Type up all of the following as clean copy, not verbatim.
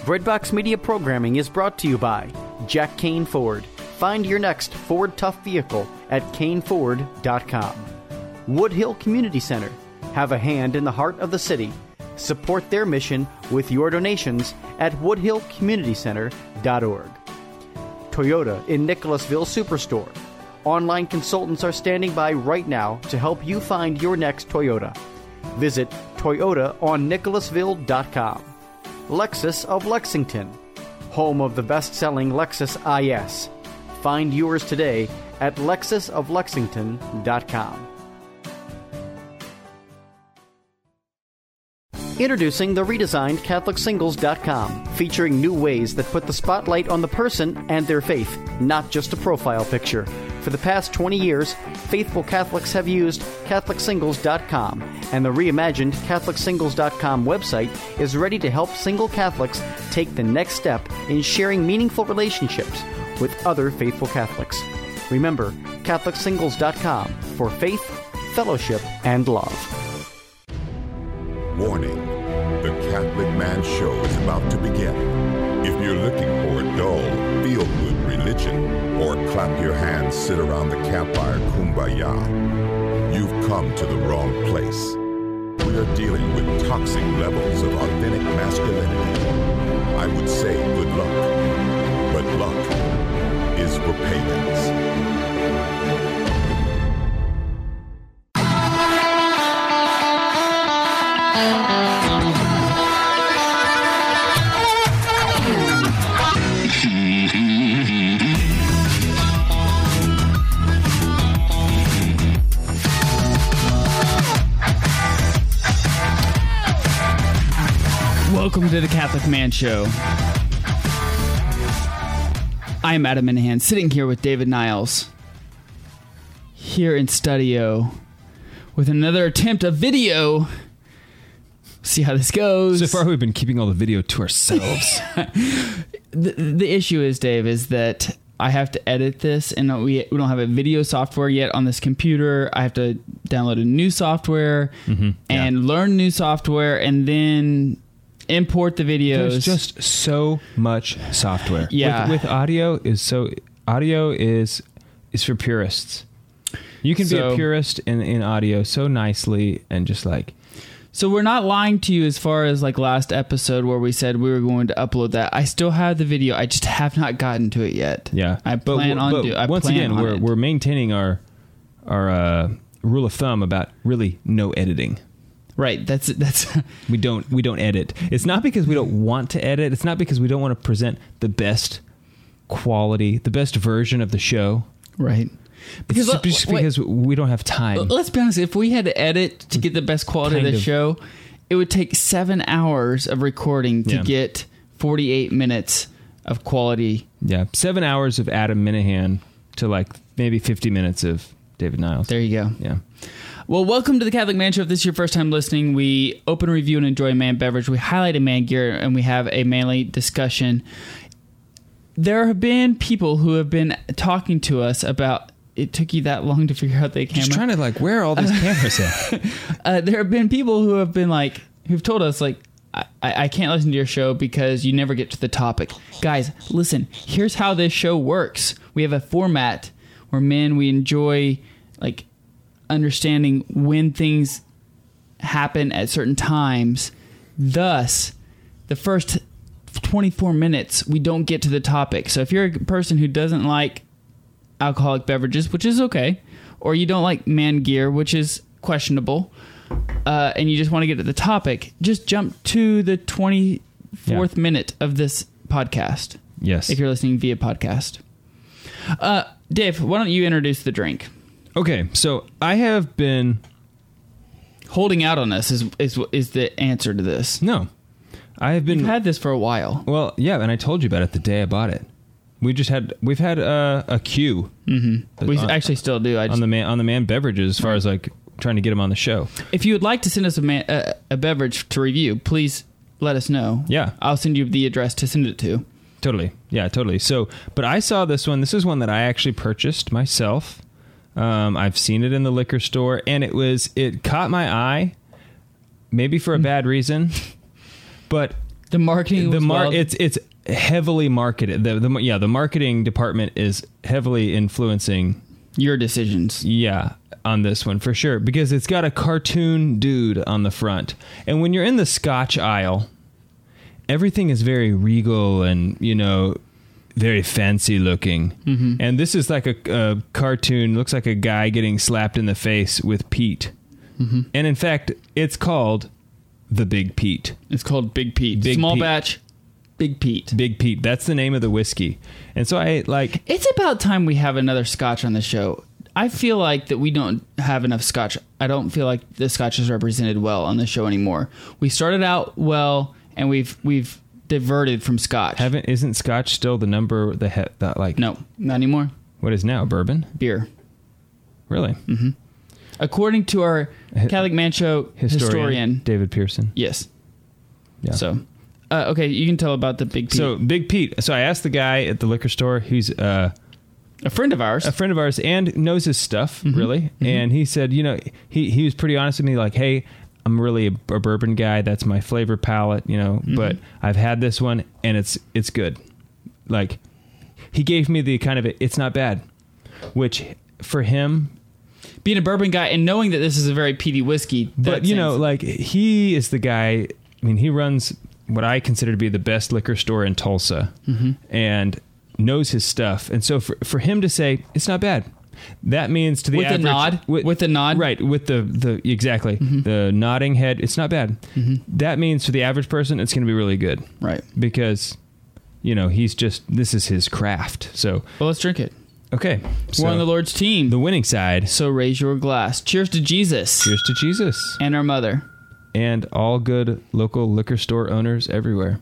Breadbox Media programming is brought to you by Jack Kane Ford. Find your next Ford Tough vehicle at caneford.com. Woodhill Community Center. Have a hand in the heart of the city. Support their mission with your donations at woodhillcommunitycenter.org. Toyota in Nicholasville Superstore. Online consultants are standing by right now to help you find your next Toyota. Visit toyotaonnicholasville.com. Lexus of Lexington, home of the best-selling Lexus IS. Find yours today at lexusoflexington.com. Introducing the redesigned CatholicSingles.com, featuring new ways that put the spotlight on the person and their faith, not just a profile picture. For the past 20 years, faithful Catholics have used CatholicSingles.com, and the reimagined CatholicSingles.com website is ready to help single Catholics take the next step in sharing meaningful relationships with other faithful Catholics. Remember, CatholicSingles.com for faith, fellowship, and love. Warning, the Catholic Man Show is about to begin. If you're looking for a dull, feel-good religion, or clap your hands, sit around the campfire kumbaya, you've come to the wrong place. We are dealing with toxic levels of authentic masculinity. I would say good luck, but luck is for pagans. Welcome to the Catholic Man Show. I am Adam Minahan, sitting here with David Niles, here in studio, with another attempt of video. See how this goes. So far, we've been keeping all the video to ourselves. The issue is, Dave, is that I have to edit this, and we don't have a video software yet on this computer. I have to download a new software and learn new software, and then import the videos. There's just so much software. Yeah. With audio is for purists. You can be a purist in audio so nicely and just like. So we're not lying to you as far as like last episode where we said we were going to upload that. I still have the video. I just have not gotten to it yet. Yeah. Once again, we're maintaining our rule of thumb about really no editing. Right. That's we don't edit. It's not because we don't want to edit. It's not because we don't want to present the best quality, the best version of the show. Right. Because just because we don't have time. Let's be honest. If we had to edit to get the best quality of the show, it would take 7 hours of recording to get 48 minutes of quality. Yeah. 7 hours of Adam Minahan to like maybe 50 minutes of David Niles. There you go. Yeah. Well, welcome to the Catholic Man Show. If this is your first time listening, we open, review, and enjoy a man beverage. We highlight a man gear, and we have a manly discussion. There have been people who have been talking to us about, it took you that long to figure out the camera. Just trying to like, where are all these cameras at? There have been people who have been like, who've told us like, I can't listen to your show because you never get to the topic. Guys, listen, here's how this show works. We have a format where we enjoy like understanding when things happen at certain times. Thus, the first 24 minutes, we don't get to the topic. So if you're a person who doesn't like alcoholic beverages, which is okay, or you don't like man gear, which is questionable, and you just want to get to the topic, just jump to the 24th minute of this podcast. Yes. If you're listening via podcast. Dave, why don't you introduce the drink? Okay, so I have been holding out on us is the answer to this. No, I have been. You've had this for a while. Well, yeah, and I told you about it the day I bought it. We've had a queue. Mm-hmm. We actually still do. On the man beverages, as far as like trying to get them on the show. If you would like to send us a beverage to review, please let us know. Yeah, I'll send you the address to send it to. Totally. Yeah, totally. So, but I saw this one. This is one that I actually purchased myself. I've seen it in the liquor store, and it caught my eye, maybe for a bad reason, but The marketing was wild. It's heavily marketed. The marketing department is heavily influencing your decisions. Yeah, on this one for sure, because it's got a cartoon dude on the front. And when you're in the Scotch aisle, everything is very regal and, very fancy looking. Mm-hmm. And this is like a cartoon, looks like a guy getting slapped in the face with peat. Mm-hmm. And in fact, it's called the Big Pete. It's called Big Pete. Small batch, Big Pete. Big Pete. That's the name of the whiskey. And so it's about time we have another Scotch on the show. I feel like that we don't have enough Scotch. I don't feel like the Scotch is represented well on the show anymore. We started out well, and we've diverted from Scotch. Isn't Scotch still the number No, not anymore. What is now? Bourbon? Beer. Really? Mm-hmm. According to our Catholic Man Show historian David Pearson. Yes. Yeah. So, okay, you can tell about the Big Pete. So Big Pete. So I asked the guy at the liquor store. He's a friend of ours. A friend of ours, and knows his stuff, really. Mm-hmm. And he said, he was pretty honest with me, like, hey, I'm really a bourbon guy. That's my flavor palette, mm-hmm. But I've had this one, and it's good. Like, he gave me the kind of, it's not bad. Which, for him... Being a bourbon guy and knowing that this is a very peaty whiskey. But, he is the guy, he runs what I consider to be the best liquor store in Tulsa. Mm-hmm. And knows his stuff. And so for him to say, it's not bad, that means to the average... With the nod? Right, with the exactly. Mm-hmm. The nodding head, it's not bad. Mm-hmm. That means for the average person, it's going to be really good. Right. Because, this is his craft. So... Well, let's drink it. Okay. We're on the Lord's team. The winning side. So raise your glass. Cheers to Jesus. Cheers to Jesus. And our mother. And all good local liquor store owners everywhere.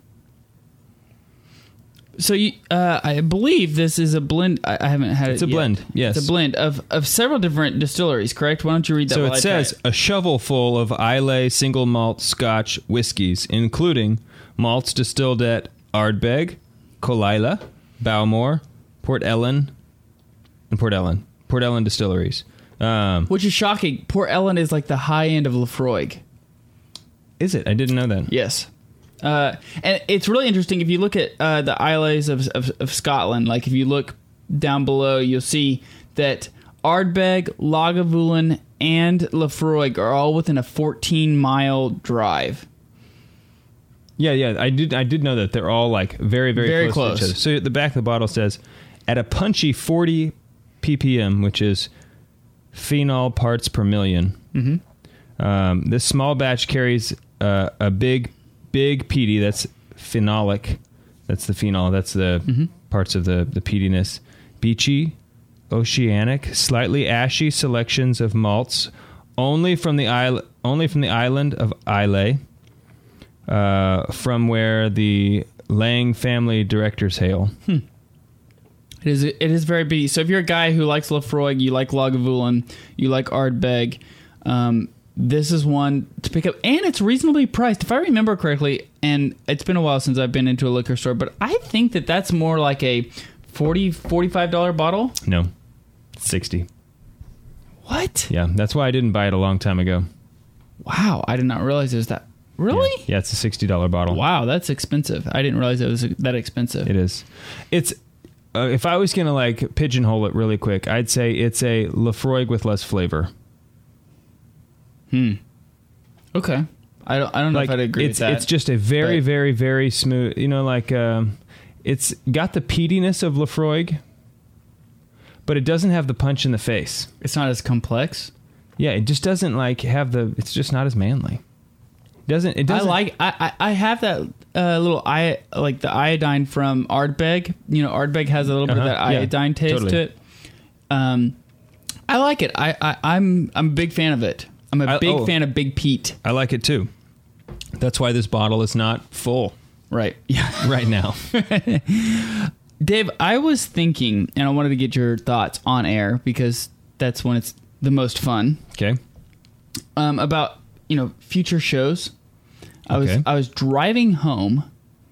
So I believe this is a blend. I haven't had it yet. It's a blend, yes. It's a blend of several different distilleries, correct? Why don't you read that? So it says a shovel full of Islay single malt Scotch whiskies, including malts distilled at Ardbeg, Colilla, Bowmore, Port Ellen, and Port Ellen distilleries. Which is shocking. Port Ellen is like the high end of Laphroaig. Is it? I didn't know that. Yes. And it's really interesting if you look at the Isles of Scotland. Like if you look down below, you'll see that Ardbeg, Lagavulin, and Laphroaig are all within a 14-mile drive. Yeah, I did know that they're all like very, very close to each other. So at the back of the bottle says, at a punchy 40 ppm, which is phenol parts per million. Mm-hmm. This small batch carries a big peaty. That's phenolic. That's the phenol. That's the parts of the peatiness. Beachy, oceanic, slightly ashy selections of malts, only from the island of Islay, from where the Lang family directors hail. It is very beady. So if you're a guy who likes Laphroaig, you like Lagavulin, you like Ardbeg, this is one to pick up. And it's reasonably priced. If I remember correctly, and it's been a while since I've been into a liquor store, but I think that's more like a $40, $45 bottle. No, $60. What? Yeah, that's why I didn't buy it a long time ago. Wow, I did not realize it was that. Really? Yeah, it's a $60 bottle. Wow, that's expensive. I didn't realize it was that expensive. It is. It's... if I was going to like pigeonhole it really quick, I'd say it's a Laphroaig with less flavor. Okay. I don't know if I'd agree with that. It's just a very, very, very smooth, it's got the peatiness of Laphroaig, but it doesn't have the punch in the face. It's not as complex. Yeah, it just doesn't have it's just not as manly. It doesn't. I have that little the iodine from Ardbeg. Ardbeg has a little bit of that iodine taste to it. I like it. I'm a big fan of it. I'm a big fan of Big Pete. I like it too. That's why this bottle is not full. Right. Yeah. Right now. Dave, I was thinking, and I wanted to get your thoughts on air because that's when it's the most fun. Okay. About future shows. I was driving home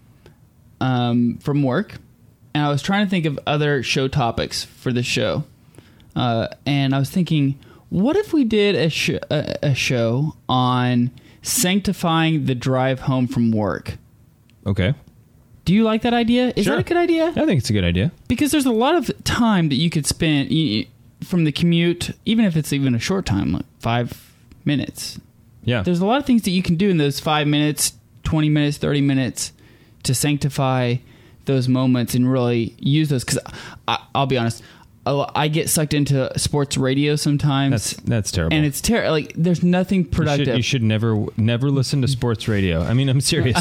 from work, and I was trying to think of other show topics for the show. And I was thinking, what if we did a show on sanctifying the drive home from work? Okay. Do you like that idea? Is Sure. that a good idea? I think it's a good idea. Because there's a lot of time that you could spend from the commute, even if it's even a short time, like 5 minutes. Yeah. There's a lot of things that you can do in those 5 minutes, 20 minutes, 30 minutes to sanctify those moments and really use those. Because I'll be honest, I get sucked into sports radio sometimes. That's terrible. And it's terrible. Like, there's nothing productive. You should never listen to sports radio. I mean, I'm serious.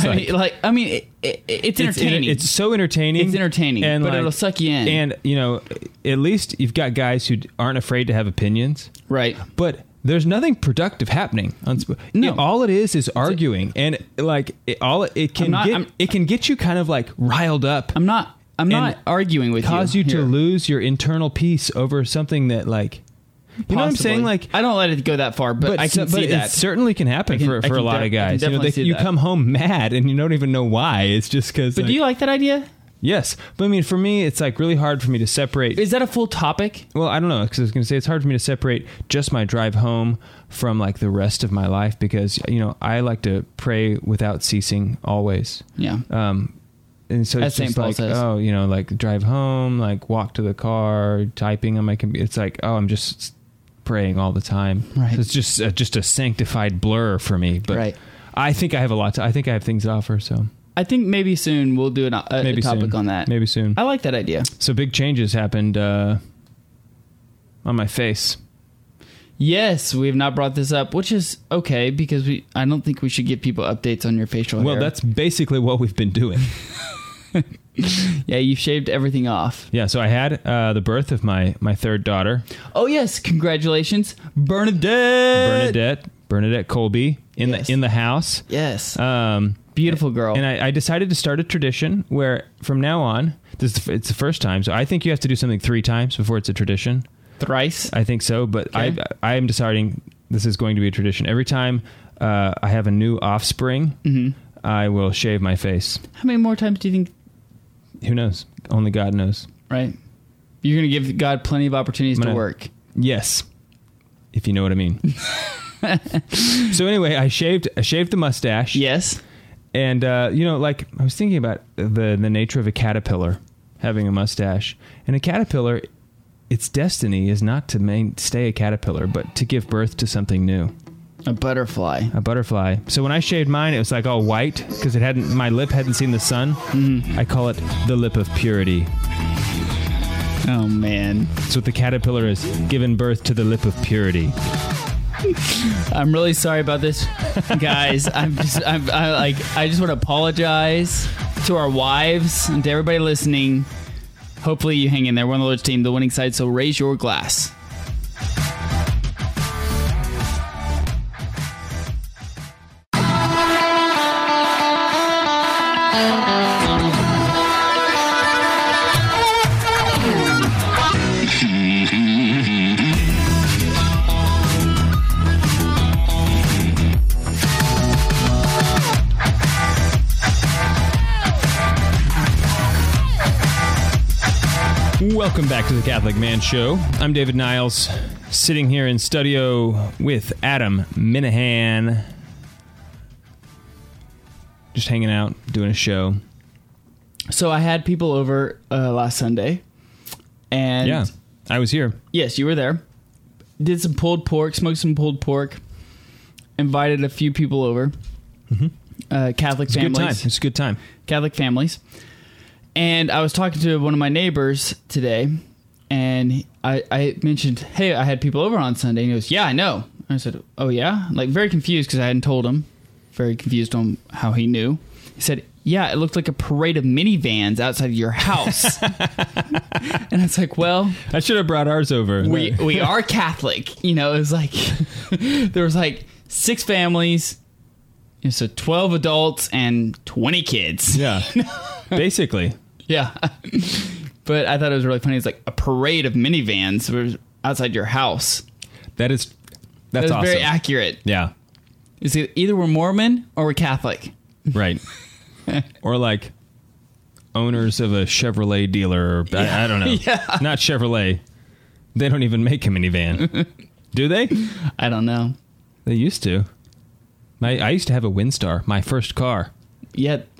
It's entertaining. It's so entertaining. It's entertaining, and but it'll suck you in. And, at least you've got guys who aren't afraid to have opinions. Right. But there's nothing productive happening on No. all it is arguing, and it can get you kind of like riled up. I'm not arguing with you. Cause you to lose your internal peace over something that, like, you know what I'm saying? Like, I don't let it go that far, but I can see that. It certainly can happen for a lot of guys. You come home mad and you don't even know why. It's just because. But do you like that idea? Yes, but I mean, for me, it's like really hard for me to separate. Is that a full topic? Well, I don't know, because I was going to say it's hard for me to separate just my drive home from like the rest of my life, because I like to pray without ceasing always. Yeah. And so it's just like, like drive home, like walk to the car, typing on my computer. It's like, I'm just praying all the time. Right. So it's just a sanctified blur for me. But right. I think I have I think I have things to offer. So I think maybe soon we'll do a topic on that. Maybe soon. I like that idea. So big changes happened on my face. Yes, we have not brought this up, which is okay, because I don't think we should give people updates on your facial hair. Well, that's basically what we've been doing. Yeah, you shaved everything off. Yeah, so I had the birth of my third daughter. Oh yes, congratulations, Bernadette Colby in the house. Yes, beautiful girl. And I decided to start a tradition where from now on, it's the first time. So I think you have to do something 3 times before it's a tradition. Thrice? I think so, but okay. I am deciding this is going to be a tradition. Every time I have a new offspring, mm-hmm. I will shave my face. How many more times do you think? Who knows? Only God knows. Right. You're going to give God plenty of opportunities to work. Yes. If you know what I mean. So anyway, I shaved the mustache. Yes. And, like I was thinking about the nature of a caterpillar having a mustache. And a caterpillar, its destiny is not to stay a caterpillar, but to give birth to something new. A butterfly. So when I shaved mine, it was like all white because my lip hadn't seen the sun. Mm-hmm. I call it the lip of purity. Oh man. So the caterpillar has given birth to the lip of purity. I'm really sorry about this, guys. I just want to apologize to our wives and to everybody listening. Hopefully you hang in there. We're on the Lord's team, the winning side, so raise your glass. Welcome back to the Catholic Man Show. I'm David Niles, sitting here in studio with Adam Minahan. Just hanging out, doing a show. So I had people over last Sunday. And yeah, I was here. Yes, you were there. Did some pulled pork, smoked some pulled pork. Invited a few people over. Mm-hmm. Catholic families. It's a good time. Catholic families. And I was talking to one of my neighbors today, and I mentioned, hey, I had people over on Sunday. And he goes, yeah, I know. And I said, oh, yeah? Like, very confused because I hadn't told him. Very confused on how he knew. He said, yeah, it looked like a parade of minivans outside of your house. And I was like, well... I should have brought ours over. We are Catholic. It was like... there was like 6 families, so 12 adults and 20 kids. Yeah, basically. Yeah. But I thought it was really funny. It's like a parade of minivans outside your house. That's awesome. Very accurate. Yeah. It's either we're Mormon or we're Catholic. Right. Or like owners of a Chevrolet dealer. Or, I don't know. Yeah. Not Chevrolet. They don't even make a minivan. Do they? I don't know. They used to. I used to have a Windstar, my first car. Yeah.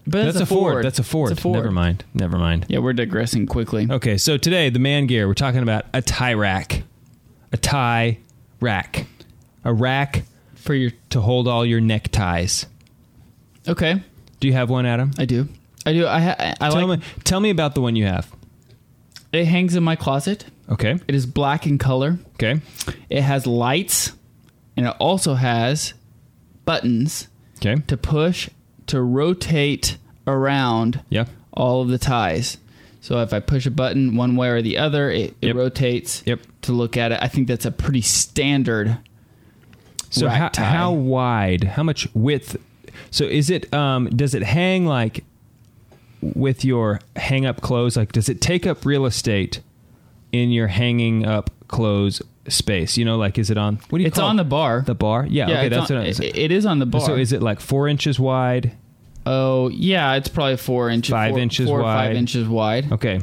But That's a Ford. That's a Ford. It's a Ford. Never mind. Yeah, we're digressing quickly. Okay, so today, the man gear, we're talking about a tie rack. A tie rack. A rack For your... to hold all your neckties. Okay. Do you have one, Adam? I do. Tell me about the one you have. It hangs in my closet. Okay. It is black in color. Okay. It has lights, and it also has buttons Okay. to push, to rotate around Yeah. all of the ties. So if I push a button one way or the other, it Yep. rotates Yep. to look at it. I think that's a pretty standard So rack tie. how wide, how much width? So is it, does it hang like with your hang up clothes? Like, does it take up real estate in your hanging up clothes space? You know, like, is it on, what do you It's call it? on the bar. The bar? Yeah. Okay. it's That's on- what I was it is on the bar. So is it like 4 inches wide? Oh, yeah, it's probably 4 inches. 5 4 inches or 5 wide. inches wide. Okay.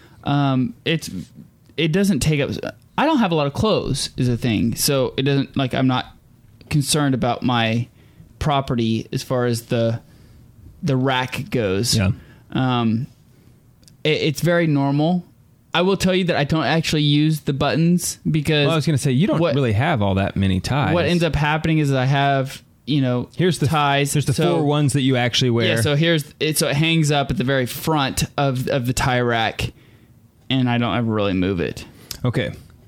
It doesn't take up. I don't have a lot of clothes, is a thing. So it doesn't, like, I'm not concerned about my property as far as the rack goes. Yeah. It's very normal. I will tell you that I don't actually use the buttons because Well, I was going to say, you don't really have all that many ties. what ends up happening is I have, Here's the ties. There's the 4 ones that you actually wear. Yeah, so so it hangs up at the very front of the tie rack, and I don't ever really move it. Okay.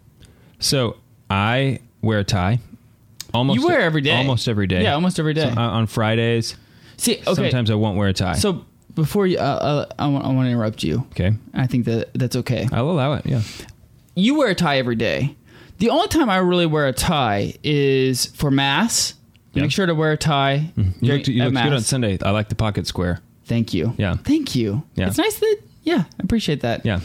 So I wear a tie. You wear every day. Almost every day. Yeah, almost every day. So, on Fridays. See, okay. Sometimes I won't wear a tie. So before you, I want to interrupt you. Okay. I think that's okay. I'll allow it, yeah. You wear a tie every day. The only time I really wear a tie is for mass. Yeah. Make sure to wear a tie. You looked at good mass. on Sunday. I like the pocket square. Thank you. Yeah. Thank you. Yeah. It's nice that. Yeah, I appreciate that. Yeah.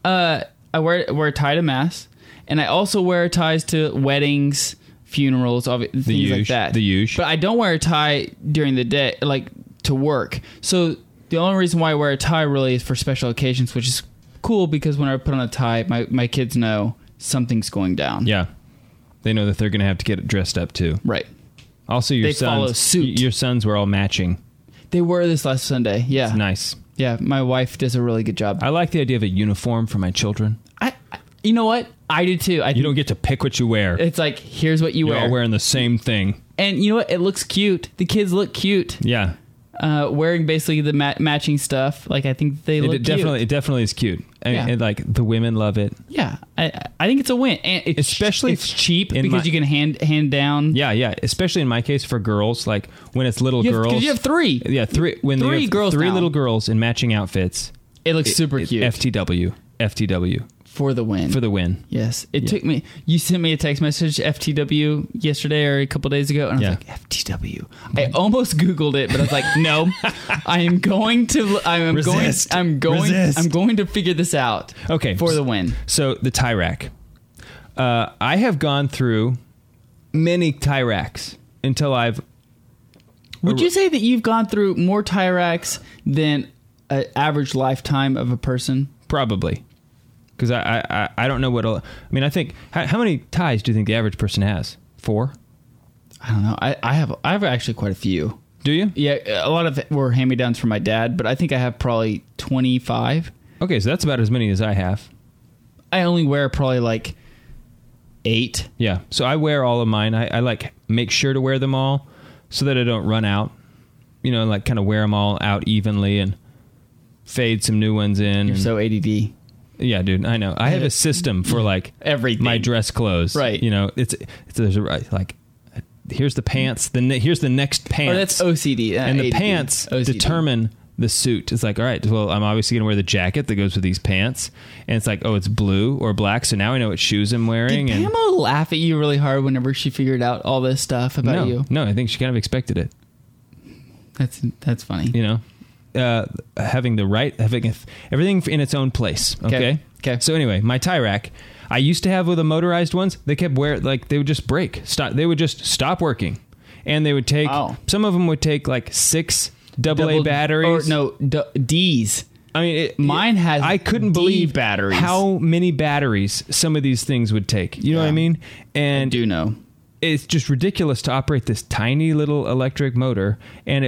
I wear a tie to mass, and I also wear ties to weddings, funerals, things like that. The huge. But I don't wear a tie during the day, like to work. So the only reason why I wear a tie really is for special occasions, which is cool because when I put on a tie, my kids know something's going down. Yeah. They know that they're going to have to get dressed up too. Right. Also, your They sons. follow suit. Your sons were all matching. They were this last Sunday. Yeah. It's nice. Yeah. My wife does a really good job. I like the idea of a uniform for my children. You know what? I do too. You don't get to pick what you wear. It's like, here's what you You're wear. all wearing the same thing. And you know what? It looks cute. The kids look cute. Yeah. Wearing basically the matching stuff. Like, I think they look It definitely is cute. And like the women love it. Yeah, I think it's a win, and Especially it's cheap because you can hand down. Yeah. Especially in my case for girls, like when it's little girls. Because you have 3. Yeah, 3. When Three you have girls 3 now. little girls in matching outfits. It looks super cute. FTW. For the win. For the win. Yes. It took me... You sent me a text message, FTW, yesterday or a couple days ago, and I was like, FTW. I almost Googled it, but I was like, no. I am going to... Resist. I'm going to figure this out. Okay. For the win. So, the tie rack. I have gone through many tie racks until I've... Would you say that you've gone through more tie racks than an average lifetime of a person? Probably. Because I don't know what... I mean, I think... How many ties do you think the average person has? 4? I don't know. I have actually quite a few. Do you? Yeah, a lot of it were hand-me-downs from my dad, but I think I have probably 25. Okay, so that's about as many as I have. I only wear probably like 8. Yeah, so I wear all of mine. I like make sure to wear them all so that I don't run out. You know, like kind of wear them all out evenly and fade some new ones in. You're so ADD. Yeah, dude, I know. I have a system for like everything. My dress clothes. Right. You know, there's like here's the pants. Here's the next pants. Oh, that's OCD. And the ADD. pants OCD. determine the suit. It's like, all right, well, I'm obviously going to wear the jacket that goes with these pants. And it's like, oh, it's blue or black. So now I know what shoes I'm wearing. Did Pamela laugh at you really hard whenever she figured out all this stuff about you? No, I think she kind of expected it. That's funny. You know? Having everything in its own place. Okay. So anyway, my tie rack, I used to have with the motorized ones. They kept they would just break. They would just stop working, and they would take. Some of them would take like 6 AA batteries. Or no, D's. I mean, mine has. I couldn't believe batteries. How many batteries some of these things would take. You know what I mean? And I do know. It's just ridiculous to operate this tiny little electric motor, and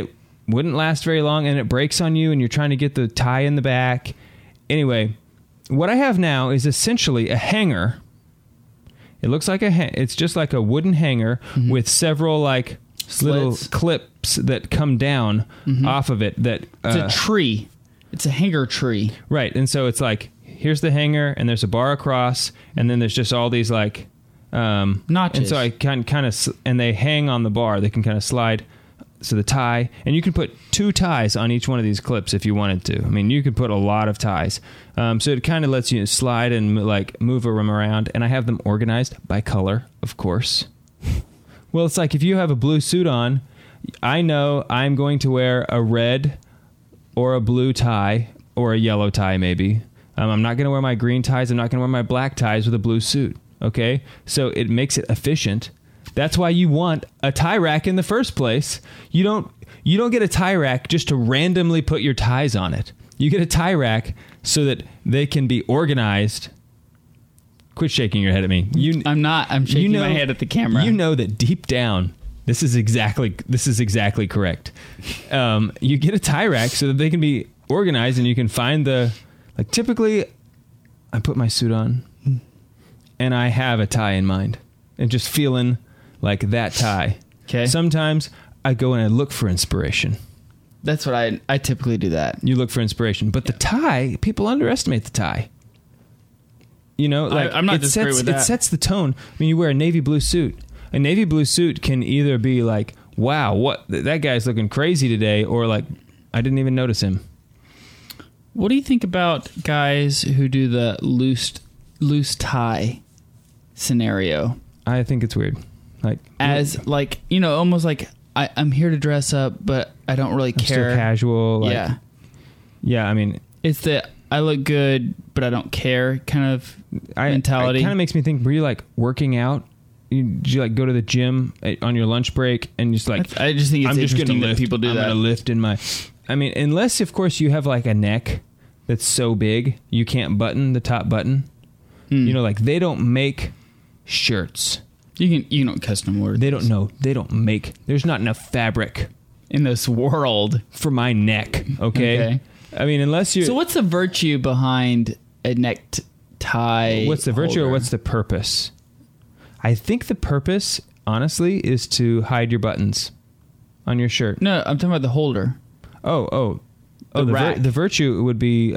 wouldn't last very long, and it breaks on you, and you're trying to get the tie in the back. Anyway, what I have now is essentially a hanger. It looks like it's just like a wooden hanger with several like little clips that come down off of it. That it's a tree. It's a hanger tree. Right, and so it's like, here's the hanger, and there's a bar across, and then there's just all these like notches. And so I kind of, and they hang on the bar. They can kind of slide. So the tie, and you can put 2 ties on each one of these clips if you wanted to. I mean, you could put a lot of ties. So it kind of lets you slide and like move them around. And I have them organized by color, of course. Well, it's like if you have a blue suit on, I know I'm going to wear a red or a blue tie or a yellow tie maybe. I'm not going to wear my green ties. I'm not going to wear my black ties with a blue suit. Okay? So it makes it efficient. That's why you want a tie rack in the first place. You don't get a tie rack just to randomly put your ties on it. You get a tie rack so that they can be organized. Quit shaking your head at me. I'm not. I'm shaking my head at the camera. You know that deep down, this is exactly correct. You get a tie rack so that they can be organized, and you can find like typically, I put my suit on, and I have a tie in mind, and just feeling like that tie. Okay. Sometimes I go and I look for inspiration. That's what I typically do that. You look for inspiration. But the tie, people underestimate the tie. You know, like I'm not disagreeing with that. It sets the tone. I mean, you wear a navy blue suit. A navy blue suit can either be like, wow, what that guy's looking crazy today, or like, I didn't even notice him. What do you think about guys who do the loose tie scenario? I think it's weird. Like, like, you know, almost like I'm here to dress up, but I don't really care. Still casual. Like, yeah. I mean, it's the I look good, but I don't care kind of mentality. It kind of makes me think: were you like working out? Did you like go to the gym on your lunch break and just like? I just think it's interesting that people do that. I'm gonna lift in my. I mean, unless of course you have like a neck that's so big you can't button the top button. You know, like they don't make shirts. You don't custom order. They don't know. They don't make. There's not enough fabric in this world for my neck. Okay. I mean, unless you. So what's the virtue behind a neck tie? What's the virtue or what's the purpose? I think the purpose, honestly, is to hide your buttons on your shirt. No, I'm talking about the holder. Oh, the virtue would be.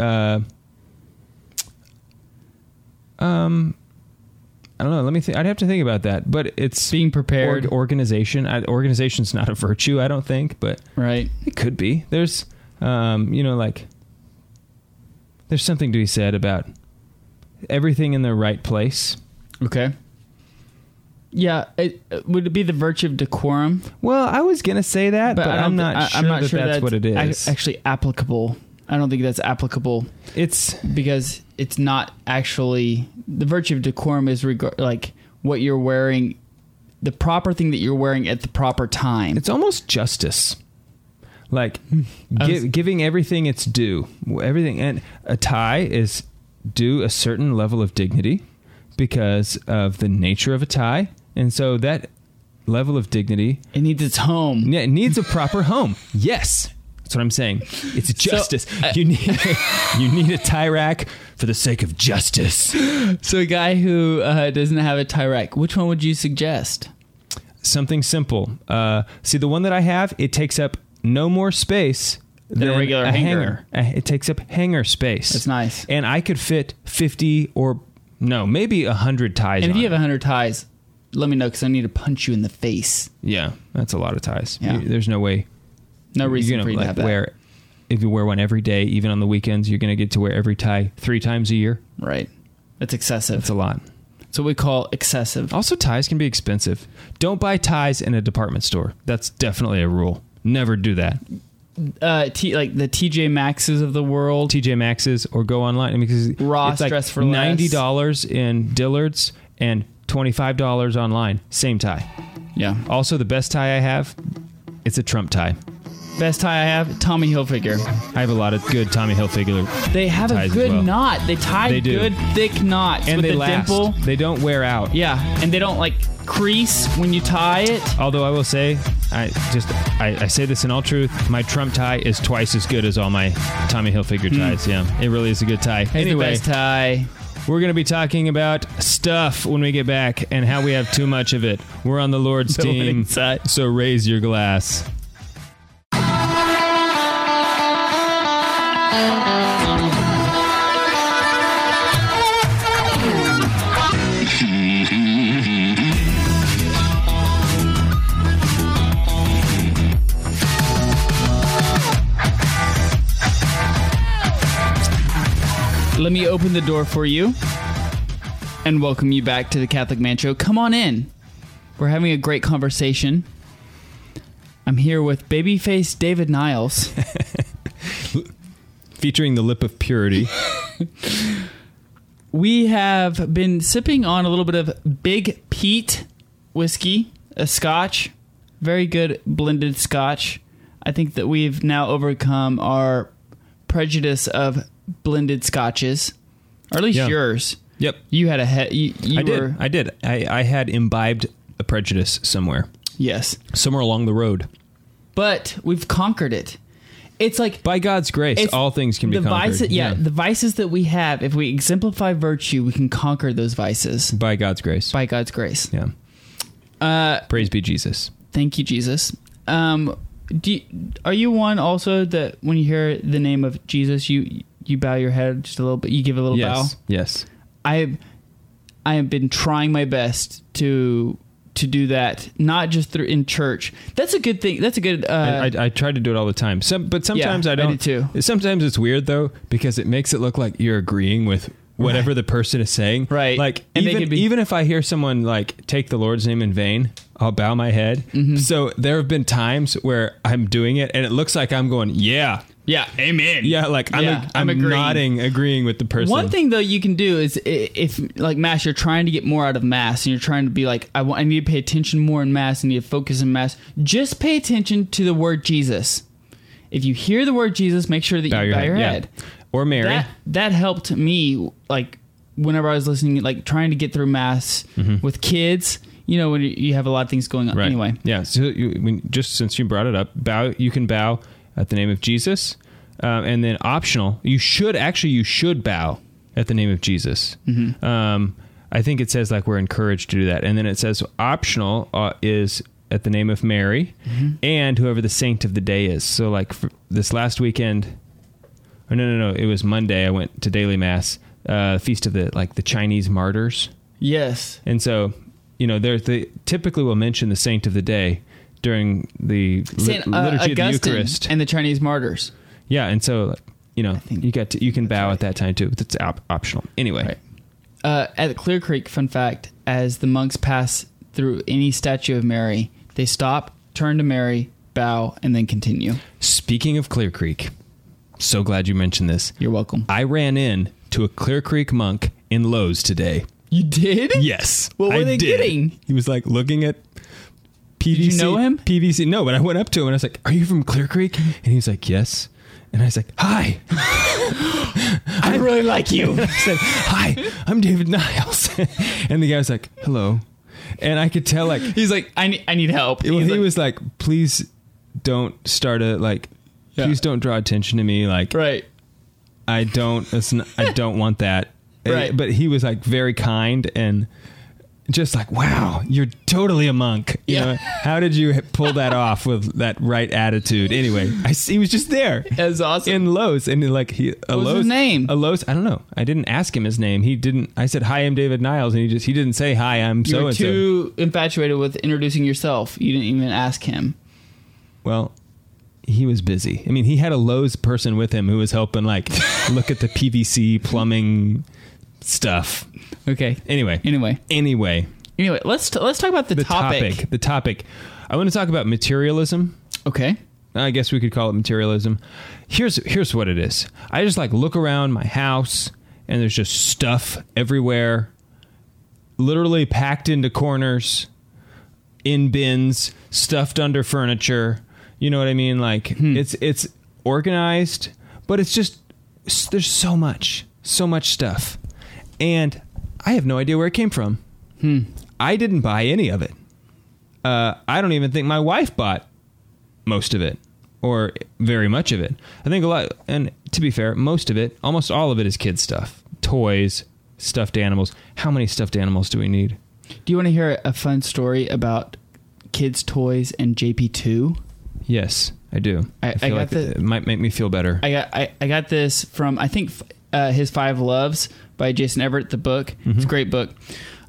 I don't know. Let me think. I'd have to think about that. But it's being prepared. Organization. Organization's not a virtue, I don't think. But right, it could be. There's, like, there's something to be said about everything in the right place. Okay. Yeah. Would it be the virtue of decorum? Well, I was gonna say that, but I'm not sure that's what it is. Actually applicable. I don't think that's applicable. It's because it's not actually the virtue of decorum is like what you're wearing, the proper thing that you're wearing at the proper time. It's almost justice, like giving everything its due. Everything, and a tie is due a certain level of dignity because of the nature of a tie, and so that level of dignity, it needs its home. Yeah, it needs a proper home. Yes. That's what I'm saying. It's justice. So, you need a tie rack for the sake of justice. So a guy who doesn't have a tie rack, which one would you suggest? Something simple. See, the one that I have, it takes up no more space than a regular hanger. It takes up hanger space. That's nice. And I could fit 50 or maybe 100 ties. And if you have 100 ties, let me know because I need to punch you in the face. Yeah, that's a lot of ties. Yeah. There's no way. No reason for you to have that. If you wear one every day, even on the weekends, you're going to get to wear every tie 3 times a year. Right. That's excessive. That's a lot. That's what we call excessive. Also, ties can be expensive. Don't buy ties in a department store. That's definitely a rule. Never do that. Like the TJ Maxx's of the world. TJ Maxx's, or go online. Because Ross, it's like Dress for Less. $90 in Dillard's and $25 online. Same tie. Yeah. Also, the best tie I have, it's a Trump tie. Best tie I have, Tommy Hilfiger. I have a lot of good Tommy Hilfiger. They have a good knot. They tie good, thick knots and with they the last. dimple. They don't wear out. Yeah, and they don't like crease when you tie it. Although I will say, I say this in all truth, my Trump tie is twice as good as all my Tommy Hilfiger ties. Yeah, it really is a good tie. Anyway, the best tie. We're going to be talking about stuff when we get back and how we have too much of it. We're on the Lord's team, so raise your glass. Let me open the door for you and welcome you back to the Catholic Man Show. Come on in. We're having a great conversation. I'm here with babyface David Niles. Featuring the lip of purity. We have been sipping on a little bit of Big Pete whiskey, a scotch. Very good blended scotch. I think that we've now overcome our prejudice of blended scotches, or at least yours. Yep. You had a head. I did. I had imbibed a prejudice somewhere. Yes. Somewhere along the road. But we've conquered it. It's like, by God's grace, all things can be conquered. The vices that we have, if we exemplify virtue, we can conquer those vices. By God's grace. By God's grace. Yeah. Praise be Jesus. Thank you, Jesus. Are you one also that when you hear the name of Jesus, you bow your head just a little bit? You give a little bow? Yes. I have been trying my best to do that, not just in church. That's a good thing. That's a good... I try to do it all the time. But sometimes I don't. I do too. Sometimes it's weird, though, because it makes it look like you're agreeing with whatever the person is saying. Right. Like, even if I hear someone, like, take the Lord's name in vain, I'll bow my head. Mm-hmm. So there have been times where I'm doing it, and it looks like I'm going, yeah. Yeah, amen. Yeah, like I'm nodding, agreeing with the person. One thing though you can do is if like Mass, you're trying to get more out of Mass, and you're trying to be like, I need to pay attention more in Mass, I need to focus in Mass. Just pay attention to the word Jesus. If you hear the word Jesus, make sure that you bow your head. Yeah. Or Mary. That helped me, like whenever I was listening, like trying to get through Mass with kids. You know, when you have a lot of things going on. Right. Anyway. Yeah. So just since you brought it up, you can bow at the name of Jesus. And then optional, you should bow at the name of Jesus. Mm-hmm. I think it says like we're encouraged to do that. And then it says optional is at the name of Mary and whoever the saint of the day is. So like for this last weekend, no, it was Monday. I went to daily Mass, feast of the Chinese martyrs. Yes. And so, they typically will mention the saint of the day during the liturgy Augustine of the Eucharist and the Chinese martyrs. Yeah, and so you can bow at that time too, but it's optional. Anyway, at Clear Creek, fun fact: as the monks pass through any statue of Mary, they stop, turn to Mary, bow, and then continue. Speaking of Clear Creek, so glad you mentioned this. You're welcome. I ran in to a Clear Creek monk in Lowe's today. You did? Yes. What were they getting? He was like looking at PVC. Did you know him? PVC. No, but I went up to him and I was like, "Are you from Clear Creek?" And he was like, "Yes." And I was like, "Hi." I really like you. I said, "Hi, I'm David Niles." And the guy was like, "Hello." And I could tell like he's like, I need help. He was like, "Please don't start please don't draw attention to me. Like, right. I don't want that." Right. But he was like very kind and just like, wow, you're totally a monk. You know, how did you pull that off with that right attitude? Anyway, he was just there. That's awesome. In Lowe's. And like what was his name? A Lowe's. I don't know. I didn't ask him his name. He didn't. I said, "Hi, I'm David Niles." And he didn't say, "Hi, I'm so-and-so." You were too infatuated with introducing yourself. You didn't even ask him. Well, he was busy. I mean, he had a Lowe's person with him who was helping like look at the PVC plumbing stuff. Okay. Anyway, let's talk about the topic. The topic. I want to talk about materialism. Okay. I guess we could call it materialism. Here's what it is. I just like look around my house and there's just stuff everywhere, literally packed into corners, in bins, stuffed under furniture, You know what I mean? Like it's organized, but it's just, there's so much stuff. And I have no idea where it came from. I didn't buy any of it. I don't even think my wife bought most of it or very much of it. I think a lot, and to be fair, most of it, almost all of it is kids stuff. Toys, stuffed animals. How many stuffed animals do we need? Do you want to hear a fun story about kids' toys and JP2? Yes, I do. I feel like it might make me feel better. I got this from, I think, his 5 Loves by Jason Everett, the book. It's a great book.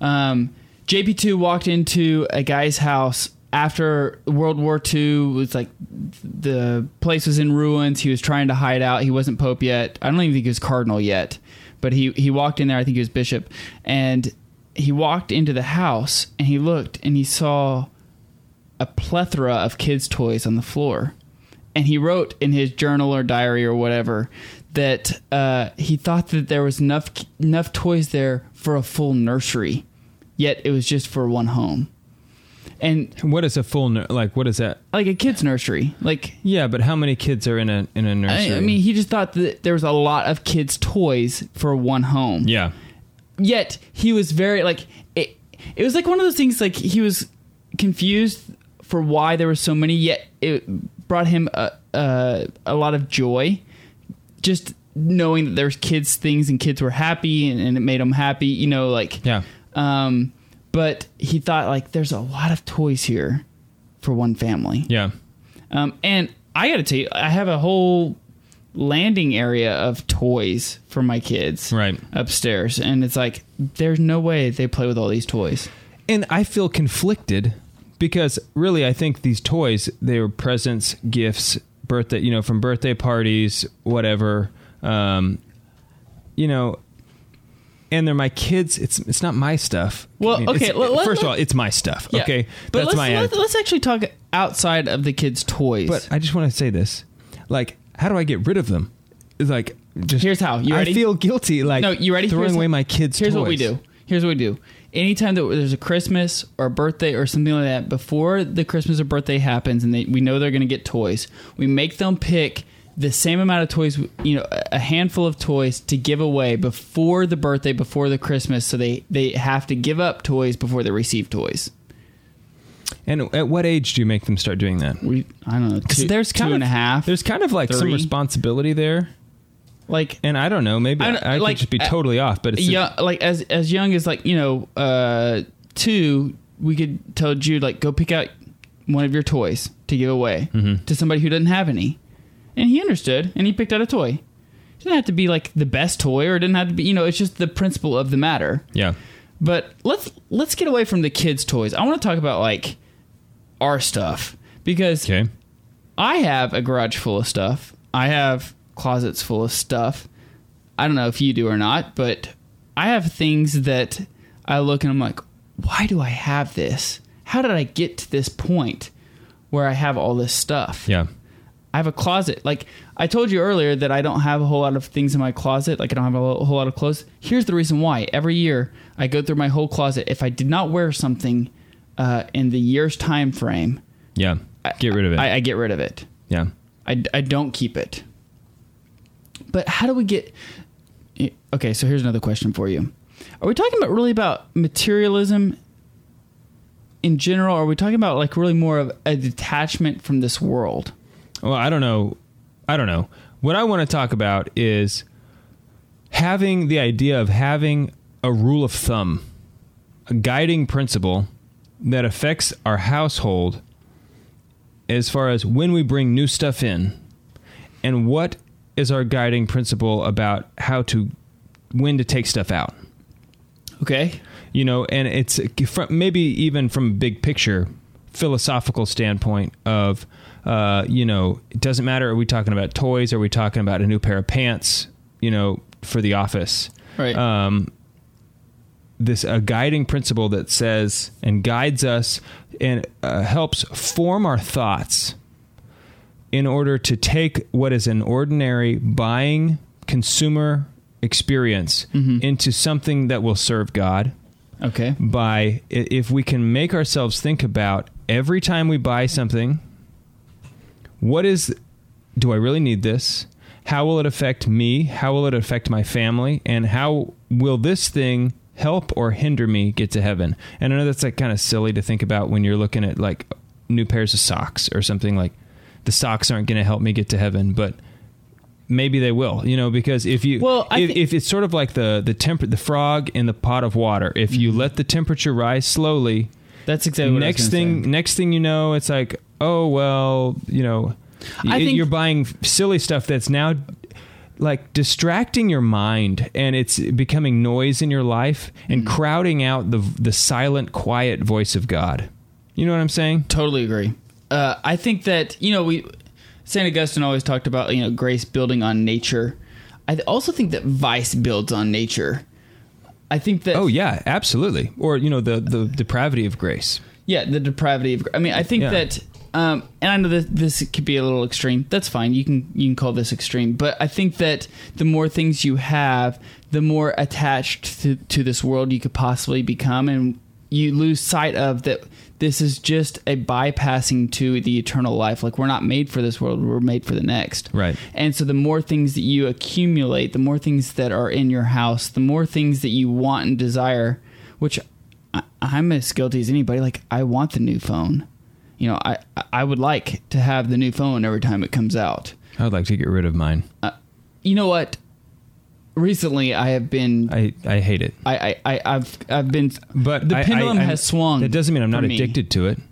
JP2 walked into a guy's house after World War II. It was like the place was in ruins. He was trying to hide out. He wasn't Pope yet. I don't even think he was Cardinal yet. But he walked in there. I think he was Bishop. And he walked into the house and he looked and he saw a plethora of kids' toys on the floor. And he wrote in his journal or diary or whatever that he thought that there was enough toys there for a full nursery, yet it was just for one home. And what is a full what is that? Like a kid's nursery. Like, yeah, but how many kids are in a nursery? I mean, he just thought that there was a lot of kids' toys for one home. Yeah. Yet he was very it was like one of those things, like he was confused for why there were so many, yet it brought him a lot of joy just knowing that there's kids things and kids were happy and it made them happy, yeah. But he thought, like, there's a lot of toys here for one family. Yeah. And I got to tell you, I have a whole landing area of toys for my kids upstairs. And it's like, there's no way they play with all these toys. And I feel conflicted because really I think these toys, they were presents, gifts, birthday, from birthday parties, whatever, and they're my kids. It's not my stuff. Well, okay. First of all, it's my stuff. Yeah, okay, but let's actually talk outside of the kids' toys. But I just want to say this: like, how do I get rid of them? It's like, just here's how. You ready? I feel guilty. Like, no, you ready? Throwing away my kids' Here's toys. What we do. Here's what we do. Anytime that there's a Christmas or a birthday or something like that, before the Christmas or birthday happens, and we know they're going to get toys, we make them pick the same amount of toys, a handful of toys to give away before the birthday, before the Christmas, so they have to give up toys before they receive toys. And at what age do you make them start doing that? I don't know. There's 2.5. There's kind of like 3. Some responsibility there. Like, and I don't know, maybe I could just be totally off, but it's like as young as 2, we could tell Jude, like, go pick out one of your toys to give away to somebody who doesn't have any. And he understood, and he picked out a toy. It didn't have to be like the best toy, or it didn't have to be, it's just the principle of the matter. Yeah. But let's get away from the kids' toys. I want to talk about like our stuff, because I have a garage full of stuff. I have closets full of stuff. I don't know if you do or not, but I have things that I look and I'm like, why do I have this? How did I get to this point where I have all this stuff? Yeah. I have a closet. Like I told you earlier that I don't have a whole lot of things in my closet. Like I don't have a whole lot of clothes. Here's the reason why. Every year I go through my whole closet. If I did not wear something in the year's time frame, get rid of it. I get rid of it. Yeah. I don't keep it. But how do we get... Okay, so here's another question for you. Are we talking about materialism in general? Or are we talking about like really more of a detachment from this world? Well, I don't know. What I want to talk about is having the idea of having a rule of thumb, a guiding principle that affects our household as far as when we bring new stuff in, and what is our guiding principle about when to take stuff out. Okay. And it's maybe even from a big picture, philosophical standpoint of, it doesn't matter. Are we talking about toys? Are we talking about a new pair of pants, for the office? Right. A guiding principle that says and guides us and helps form our thoughts in order to take what is an ordinary buying consumer experience into something that will serve God. Okay. If we can make ourselves think about every time we buy something, do I really need this? How will it affect me? How will it affect my family? And how will this thing help or hinder me get to heaven? And I know that's like kind of silly to think about when you're looking at like new pairs of socks or something. Like the socks aren't going to help me get to heaven, but maybe they will, because if it's sort of like the frog in the pot of water, if you let the temperature rise slowly, that's exactly what next thing you know, it's like, oh, well, I think you're buying silly stuff that's now like distracting your mind, and it's becoming noise in your life and crowding out the silent, quiet voice of God. You know what I'm saying? Totally agree. I think that, St. Augustine always talked about, grace building on nature. I also think that vice builds on nature. I think that... Oh, yeah, absolutely. Or, the depravity of grace. Yeah, the depravity of... I mean, I think that... and I know that this could be a little extreme. That's fine. You can call this extreme. But I think that the more things you have, the more attached to this world you could possibly become. And you lose sight of that this is just a bypassing to the eternal life. Like, we're not made for this world. We're made for the next. Right. And so the more things that you accumulate, the more things that are in your house, the more things that you want and desire, which I'm as guilty as anybody. Like, I want the new phone. I would like to have the new phone every time it comes out. I would like to get rid of mine. You know what? Recently, I have been. I hate it. I've been. But the pendulum has swung. That doesn't mean I'm not addicted to it.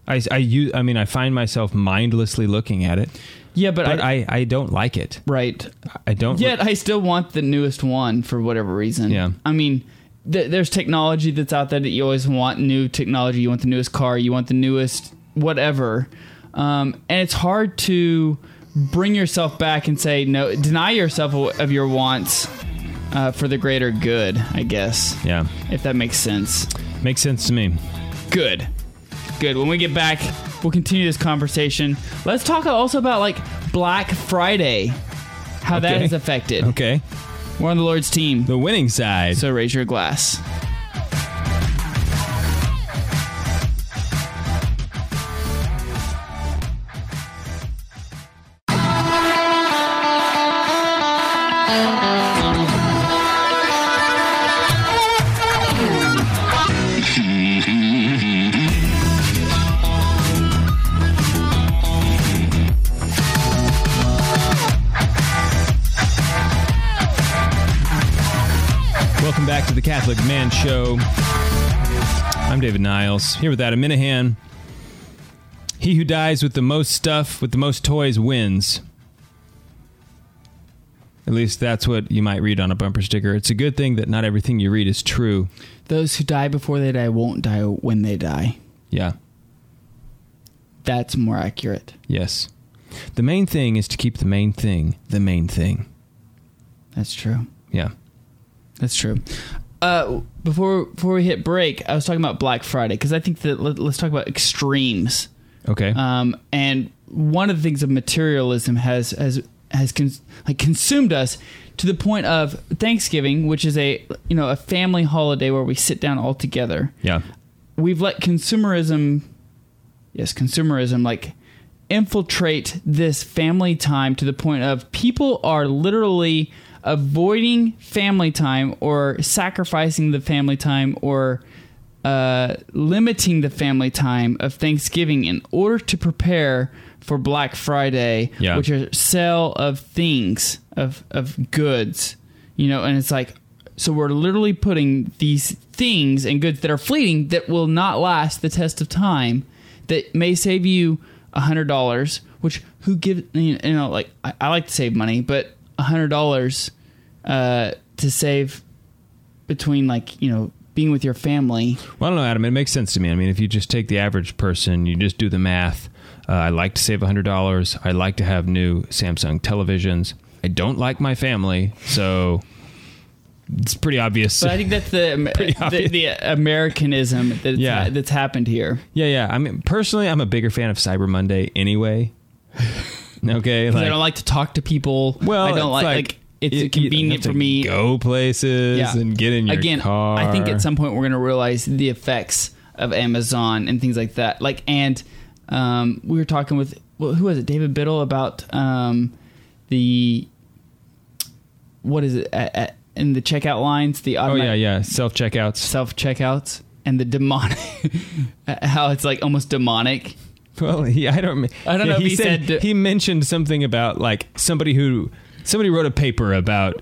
I find myself mindlessly looking at it. Yeah, but I don't like it. Right. I don't. Yet I still want the newest one for whatever reason. Yeah. I mean, there's technology that's out there that you always want. New technology. You want the newest car. You want the newest whatever. And it's hard to bring yourself back and say no. Deny yourself of your wants for the greater good, I guess. Yeah. If that makes sense. Makes sense to me. Good. When we get back, we'll continue this conversation. Let's talk also about like Black Friday, how that has affected. Okay. We're on the Lord's team. The winning side. So raise your glass. Welcome back to the Catholic Man Show. I'm David Niles, here with Adam Minahan. He who dies with the most stuff, with the most toys, wins. At least that's what you might read on a bumper sticker. It's a good thing that not everything you read is true. Those who die before they die won't die when they die. Yeah. That's more accurate. Yes. The main thing is to keep the main thing the main thing. That's true. Yeah. That's true. Before we hit break, I was talking about Black Friday because I think that let's talk about extremes. Okay. And one of the things of materialism has consumed us to the point of Thanksgiving, which is a family holiday where we sit down all together. Yeah. We've let consumerism like infiltrate this family time to the point of people are literally avoiding family time or sacrificing the family time or limiting the family time of Thanksgiving in order to prepare for Black Friday, which are sale of things, of goods, and it's like, so we're literally putting these things and goods that are fleeting that will not last the test of time, that may save you $100, which who gives, like I like to save money, but $100 to save between being with your family. Well, I don't know, Adam. It makes sense to me. I mean, if you just take the average person, you just do the math. I like to save $100. I like to have new Samsung televisions. I don't like my family, so it's pretty obvious. But I think that's the Americanism that's happened here. Yeah. I mean, personally, I'm a bigger fan of Cyber Monday anyway. Okay, I don't like to talk to people. Well, I don't like it's convenient for me. Go places and get in your car. I think at some point we're going to realize the effects of Amazon and things like that. We were talking with who was it? David Biddle about what is it in the checkout lines? The self-checkouts and the demonic, how it's like almost demonic. Well, I don't know. If he mentioned something about like somebody wrote a paper about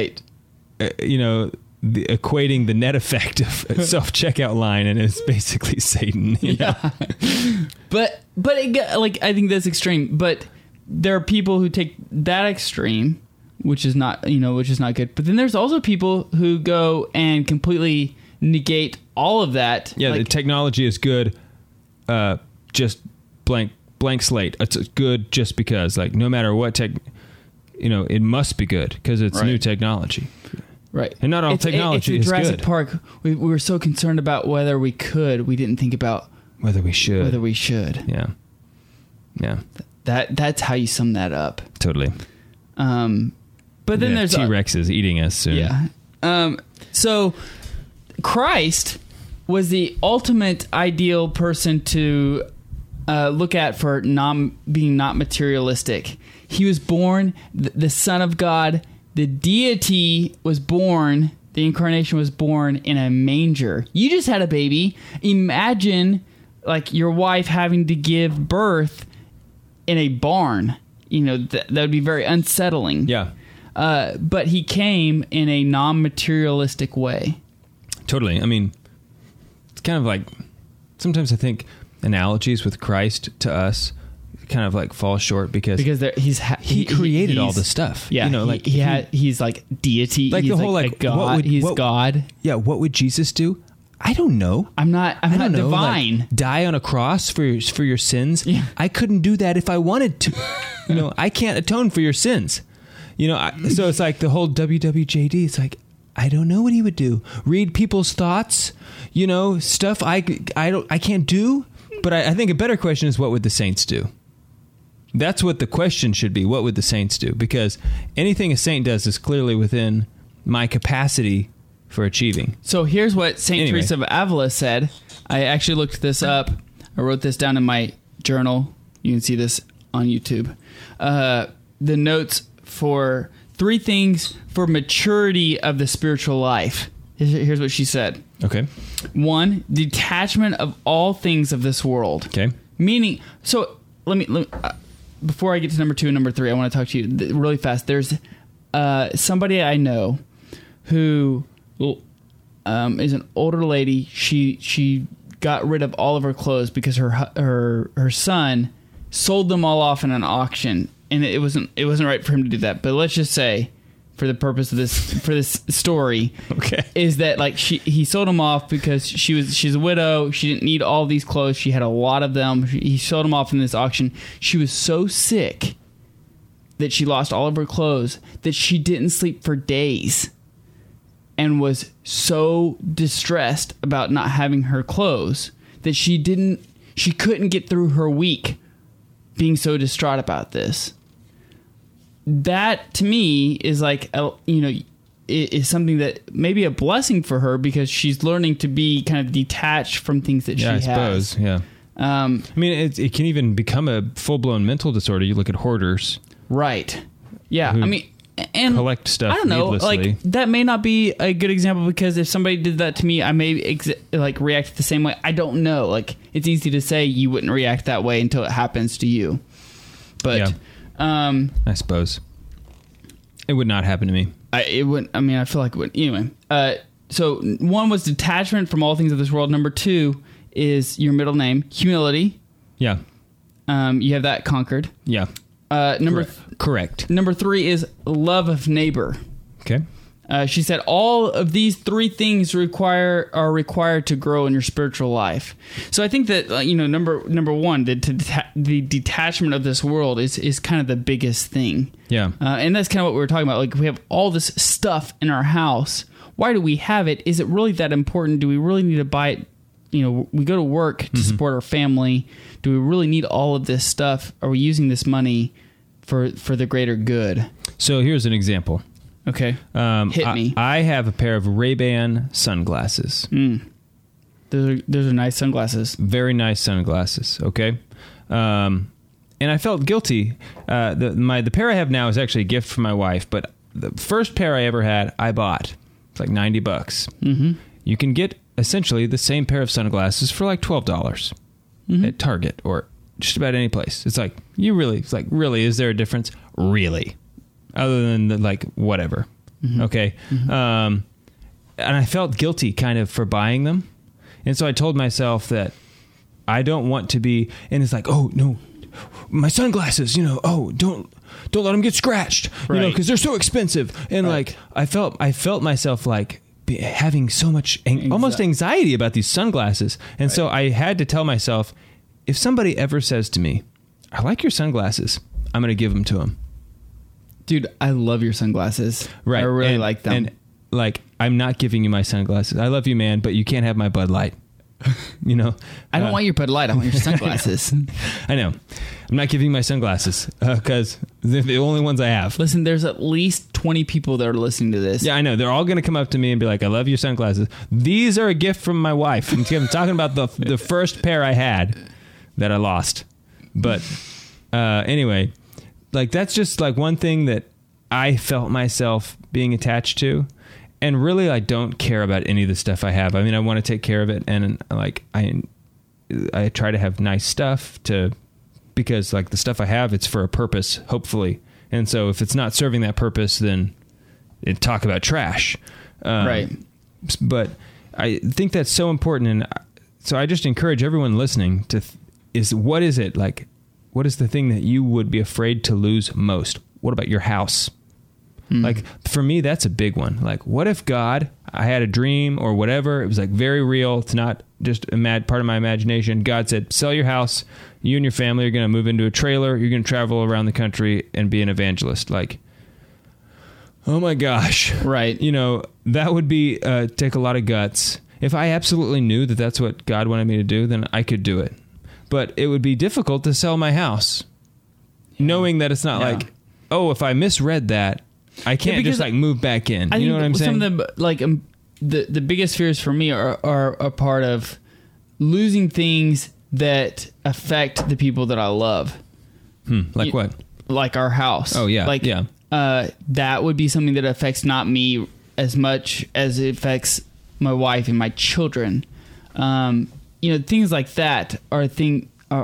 equating the net effect of a self-checkout line, and it's basically Satan. Yeah. But I think that's extreme. But there are people who take that extreme, which is not good. But then there's also people who go and completely negate all of that. Yeah, the technology is good. Just blank slate. It's good just because, like, no matter what it must be good because it's new technology. Right. And not all technology is Jurassic good. Park, we were so concerned about whether we could. We didn't think about whether we should. Yeah. Yeah. That's how you sum that up. Totally. But then there's T-Rexes eating us soon. Yeah. So Christ was the ultimate ideal person to look at for being not materialistic. He was born the Son of God. The deity was born, the incarnation was born in a manger. You just had a baby. Imagine like your wife having to give birth in a barn. That would be very unsettling. Yeah. But he came in a non-materialistic way. Totally. I mean, it's kind of like, sometimes I think analogies with Christ to us kind of like fall short because he created all the stuff. Yeah, he's like deity. Like he's the whole like God. He's God. Yeah, what would Jesus do? I don't know. I'm not divine. Like, die on a cross for your sins. Yeah. I couldn't do that if I wanted to. I can't atone for your sins. So it's like the whole WWJD. It's like, I don't know what he would do. Read people's thoughts. Stuff I can't do. But I think a better question is, what would the saints do? That's what the question should be. What would the saints do? Because anything a saint does is clearly within my capacity for achieving. So here's what St. Teresa of Avila said. I actually looked this up. I wrote this down in my journal. You can see this on YouTube. The notes for 3 things for maturity of the spiritual life. Here's what she said. Okay. 1, detachment of all things of this world. Okay. Meaning, so let me before I get to number 2 and number 3, I want to talk to you really fast. There's somebody I know who is an older lady. She got rid of all of her clothes because her son sold them all off in an auction, and it wasn't right for him to do that. But let's just say, for the purpose of this story, okay, is that like he sold them off because she's a widow. She didn't need all these clothes. She had a lot of them. He sold them off in this auction. She was so sick that she lost all of her clothes that she didn't sleep for days, and was so distressed about not having her clothes that she couldn't get through her week, being so distraught about this. That to me is like, is something that may be a blessing for her because she's learning to be kind of detached from things that she has. Yeah, I suppose. Yeah. I mean, it can even become a full-blown mental disorder. You look at hoarders. Right. Yeah. I mean, and collect stuff. I don't know. Needlessly. Like that may not be a good example because if somebody did that to me, I may react the same way. I don't know. Like it's easy to say you wouldn't react that way until it happens to you. But yeah. I suppose it would not happen to me. It wouldn't. I mean, I feel like it would. Anyway. So 1 was detachment from all things of this world. Number 2 is your middle name, humility. Yeah. You have that conquered. Yeah. Correct. Number 3 is love of neighbor. Okay. She said all of these 3 things are required to grow in your spiritual life. So I think that number 1, the detachment of this world is kind of the biggest thing. Yeah. And that's kind of what we were talking about. Like we have all this stuff in our house. Why do we have it? Is it really that important? Do we really need to buy it? We go to work to support our family. Do we really need all of this stuff? Are we using this money for the greater good? So here's an example. Okay. Hit me. I have a pair of Ray-Ban sunglasses. Those are nice sunglasses. Very nice sunglasses. Okay. and I felt guilty. The pair I have now is actually a gift from my wife, but the first pair I ever had, I bought. It's like $90. Mm-hmm. You can get essentially the same pair of sunglasses for like $12 at Target or just about any place. It's like, really, is there a difference? Really? Other than whatever. Mm-hmm. Okay. Mm-hmm. And I felt guilty kind of for buying them. And so I told myself that I don't want to be, and it's like, oh no, my sunglasses, don't let them get scratched, right. Because they're so expensive. And right. I felt myself like having so much almost anxiety about these sunglasses. And so I had to tell myself, if somebody ever says to me, I like your sunglasses, I'm going to give them to them. Dude, I love your sunglasses. Right. I really like them. And I'm not giving you my sunglasses. I love you, man, but you can't have my Bud Light. I don't want your Bud Light. I want your sunglasses. I know. I'm not giving you my sunglasses because they're the only ones I have. Listen, there's at least 20 people that are listening to this. Yeah, I know. They're all going to come up to me and be like, I love your sunglasses. These are a gift from my wife. I'm talking about the first pair I had that I lost. But anyway, that's just one thing that I felt myself being attached to. And really, I don't care about any of the stuff I have. I mean, I want to take care of it, and I try to have nice stuff because the stuff I have, it's for a purpose, hopefully. And so, if it's not serving that purpose, then talk about trash, right? But I think that's so important, and so I just encourage everyone listening what is it like? What is the thing that you would be afraid to lose most? What about your house? For me, that's a big one. What if I had a dream or whatever, it was very real, it's not just part of my imagination. God said, sell your house, you and your family are going to move into a trailer, you're going to travel around the country and be an evangelist. Oh my gosh. Right. That would be take a lot of guts. If I absolutely knew that that's what God wanted me to do, then I could do it. But it would be difficult to sell my house, knowing that it's not if I misread that, I can't just move back in. You know what I'm saying? Some of the biggest fears for me are a part of losing things that affect the people that I love. What? Like our house. Oh yeah. That would be something that affects not me as much as it affects my wife and my children. Things like that are things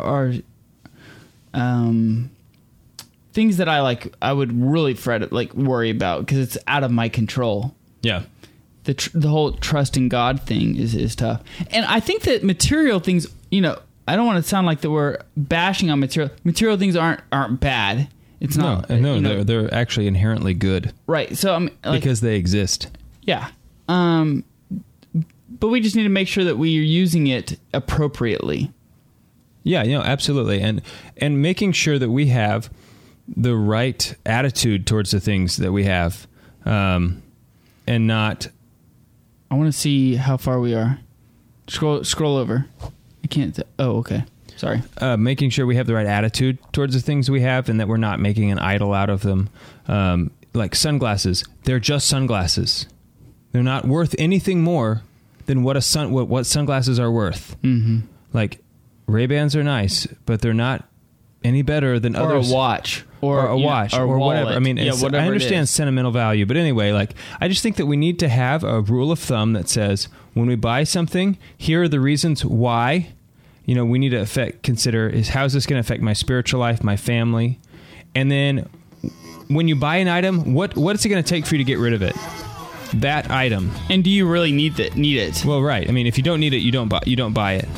that I would really worry about because it's out of my control. Yeah. The whole trust in God thing is tough. And I think that material things, I don't want to sound like that we're bashing on material. Material things aren't bad. It's not. No, they're actually inherently good. Right. So because they exist. Yeah. But we just need to make sure that we are using it appropriately. Yeah, absolutely. And making sure that we have the right attitude towards the things that we have, and not. I want to see how far we are. Scroll over. I can't. Okay. Sorry. Making sure we have the right attitude towards the things we have, and that we're not making an idol out of them. Like sunglasses, they're just sunglasses. They're not worth anything more than what sunglasses are worth. Mm-hmm. Ray-Bans are nice, but they're not any better than others. Or a watch. Or a watch. Or whatever. I mean, whatever I understand sentimental value, but anyway, I just think that we need to have a rule of thumb that says when we buy something, here are the reasons why. We need to consider is how is this going to affect my spiritual life, my family, and then when you buy an item, what is it going to take for you to get rid of it? That item. And do you really need it? Well, right. I mean, if you don't need it, you don't buy it.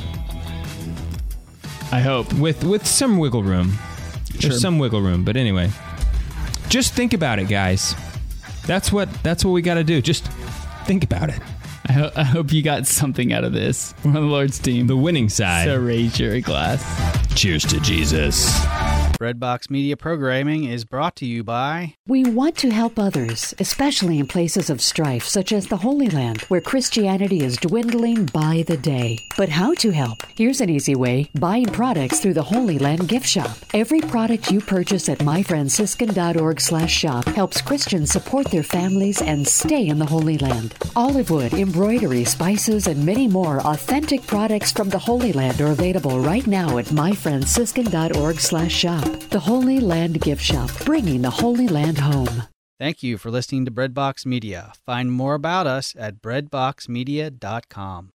I hope with some wiggle room. Sure. There's some wiggle room, but anyway, just think about it, guys. That's what we got to do. Just think about it. I hope you got something out of this. We're on the Lord's team. The winning side. So raise your glass. Cheers to Jesus. Redbox Media Programming is brought to you by... We want to help others, especially in places of strife, such as the Holy Land, where Christianity is dwindling by the day. But how to help? Here's an easy way. Buying products through the Holy Land gift shop. Every product you purchase at myfranciscan.org/shop helps Christians support their families and stay in the Holy Land. Olive wood, embroidery, spices, and many more authentic products from the Holy Land are available right now at myfranciscan.org/shop. Shop. The Holy Land Gift Shop, bringing the Holy Land home. Thank you for listening to Breadbox Media. Find more about us at breadboxmedia.com.